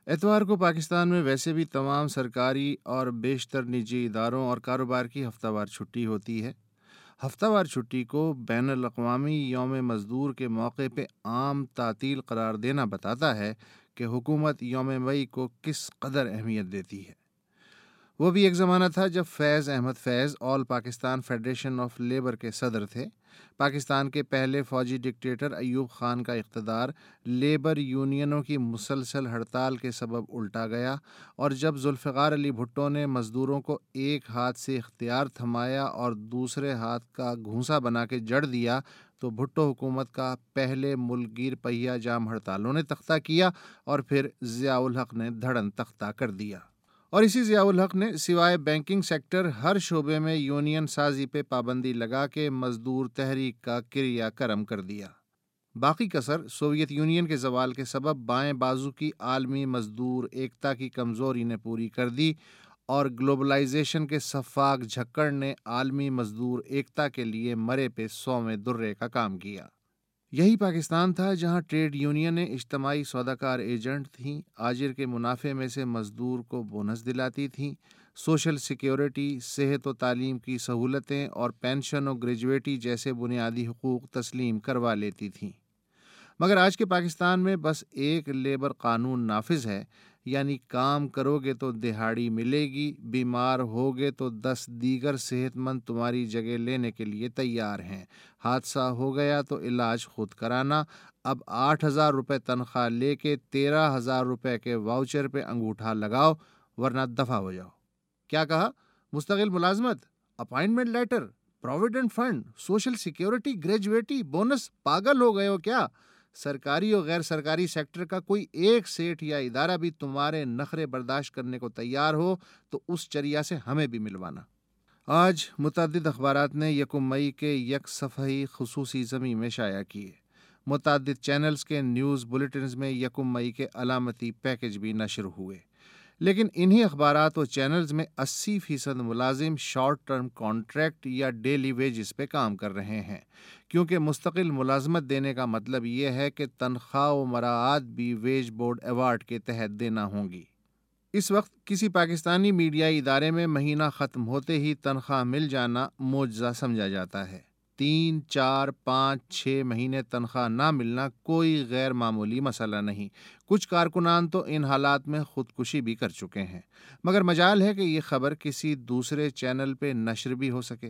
اتوار کو پاکستان میں ویسے بھی تمام سرکاری اور بیشتر نجی اداروں اور کاروبار کی ہفتہ وار چھٹی ہوتی ہے۔ ہفتہ وار چھٹی کو بین الاقوامی یوم مزدور کے موقع پہ عام تعطیل قرار دینا بتاتا ہے کہ حکومت یوم مئی کو کس قدر اہمیت دیتی ہے۔ وہ بھی ایک زمانہ تھا جب Faiz Ahmed Faiz all Pakistan federation of labour کے صدر تھے۔ پاکستان کے پہلے فوجی ڈکٹیٹر ایوب خان کا اقتدار لیبر یونینوں کی مسلسل ہڑتال کے سبب الٹا گیا، اور جب ذوالفقار علی بھٹو نے مزدوروں کو ایک ہاتھ سے اختیار تھمایا اور دوسرے ہاتھ کا گھونسا بنا کے جڑ دیا تو بھٹو حکومت کا پہلے ملک گیر پہیہ جام ہڑتالوں نے تختہ کیا اور پھر ضیاء الحق نے دھڑن تختہ کر دیا۔ اور اسی ضیاء الحق نے سوائے بینکنگ سیکٹر ہر شعبے میں یونین سازی پہ پابندی لگا کے مزدور تحریک کا کریا کرم کر دیا۔ باقی کسر سوویت یونین کے زوال کے سبب بائیں بازو کی عالمی مزدور ایکتا کی کمزوری نے پوری کر دی، اور گلوبلائزیشن کے سفاک جھکڑ نے عالمی مزدور ایکتا کے لیے مرے پہ سومے درے کا کام کیا۔ یہی پاکستان تھا جہاں ٹریڈ یونینیں اجتماعی سوداکار ایجنٹ تھیں، آجر کے منافع میں سے مزدور کو بونس دلاتی تھیں، سوشل سیکیورٹی، صحت و تعلیم کی سہولتیں اور پینشن و گریجویٹی جیسے بنیادی حقوق تسلیم کروا لیتی تھیں۔ مگر آج کے پاکستان میں بس ایک لیبر قانون نافذ ہے، یعنی کام کرو گے تو دہاڑی ملے گی، بیمار ہوگے تو 10 دیگر صحت مند تمہاری جگہ لینے کے لیے تیار ہیں، حادثہ ہو گیا تو علاج خود کرانا، اب 8,000 روپے تنخواہ لے کے 13,000 روپے کے واؤچر پہ انگوٹھا لگاؤ ورنہ دفع ہو جاؤ۔ کیا کہا؟ مستقل ملازمت، appointment letter, provident fund, social security, gratuity, bonus, پاگل ہو گئے ہو کیا؟ سرکاری اور غیر سرکاری سیکٹر کا کوئی ایک سیٹ یا ادارہ بھی تمہارے نخرے برداشت کرنے کو تیار ہو تو اس چریا سے ہمیں بھی ملوانا۔ آج متعدد اخبارات نے یکم مئی کے یک صفحی خصوصی ضمیمے میں شائع کیے۔ متعدد چینلز کے نیوز بلیٹنز میں یکم مئی کے علامتی پیکج بھی نشر ہوئے، لیکن انہی اخبارات و چینلز میں 80% ملازم شارٹ ٹرم کانٹریکٹ یا ڈیلی ویجز پہ کام کر رہے ہیں، کیونکہ مستقل ملازمت دینے کا مطلب یہ ہے کہ تنخواہ و مراعات بھی ویج بورڈ ایوارڈ کے تحت دینا ہوں گی۔ اس وقت کسی پاکستانی میڈیائی ادارے میں مہینہ ختم ہوتے ہی تنخواہ مل جانا معجزہ سمجھا جاتا ہے۔ 3، 4، 5، 6 مہینے تنخواہ نہ ملنا کوئی غیر معمولی مسئلہ نہیں۔ کچھ کارکنان تو ان حالات میں خودکشی بھی کر چکے ہیں، مگر مجال ہے کہ یہ خبر کسی دوسرے چینل پہ نشر بھی ہو سکے۔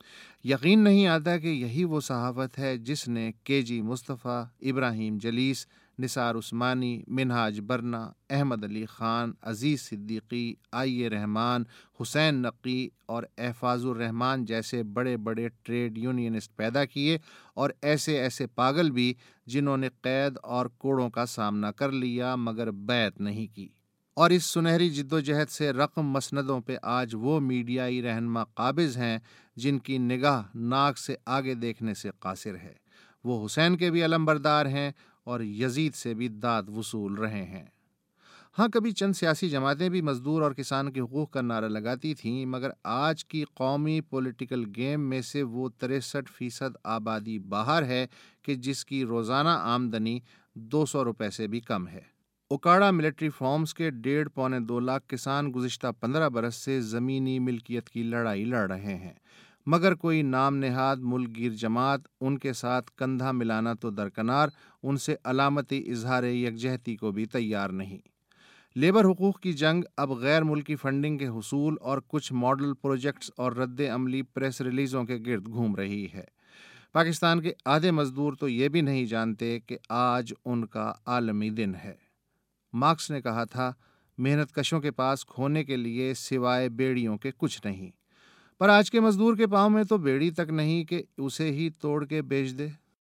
یقین نہیں آتا کہ یہی وہ صحافت ہے جس نے کے جی مصطفیٰ، ابراہیم جلیس، نثار عثمانی، منہاج برنا، احمد علی خان، عزیز صدیقی، آئی رحمان، حسین نقی اور احفاظ الرحمان جیسے بڑے بڑے ٹریڈ یونینسٹ پیدا کیے، اور ایسے ایسے پاگل بھی جنہوں نے قید اور کوڑوں کا سامنا کر لیا مگر بیعت نہیں کی۔ اور اس سنہری جدوجہد سے رقم مسندوں پہ آج وہ میڈیائی رہنما قابض ہیں جن کی نگاہ ناک سے آگے دیکھنے سے قاصر ہے۔ وہ حسین کے بھی علمبردار ہیں اور یزید سے بھی داد وصول رہے ہیں۔ ہاں، کبھی چند سیاسی جماعتیں بھی مزدور اور کسان کے حقوق کا نعرہ لگاتی تھیں، مگر آج کی قومی پولیٹیکل گیم میں سے وہ 63% آبادی باہر ہے کہ جس کی روزانہ آمدنی 200 روپے سے بھی کم ہے۔ اکاڑا ملٹری فارمز کے 1.5-2 لاکھ کسان گزشتہ 15 برس سے زمینی ملکیت کی لڑائی لڑ رہے ہیں، مگر کوئی نام نہاد ملک گیر جماعت ان کے ساتھ کندھا ملانا تو درکنار، ان سے علامتی اظہار یکجہتی کو بھی تیار نہیں۔ لیبر حقوق کی جنگ اب غیر ملکی فنڈنگ کے حصول اور کچھ ماڈل پروجیکٹس اور رد عملی پریس ریلیزوں کے گرد گھوم رہی ہے۔ پاکستان کے آدھے مزدور تو یہ بھی نہیں جانتے کہ آج ان کا عالمی دن ہے۔ مارکس نے کہا تھا، محنت کشوں کے پاس کھونے کے لیے سوائے بیڑیوں کے کچھ نہیں، پر آج کے مزدور کے پاؤں میں تو بیڑی تک نہیں کہ اسے ہی توڑ کے بیچ دے۔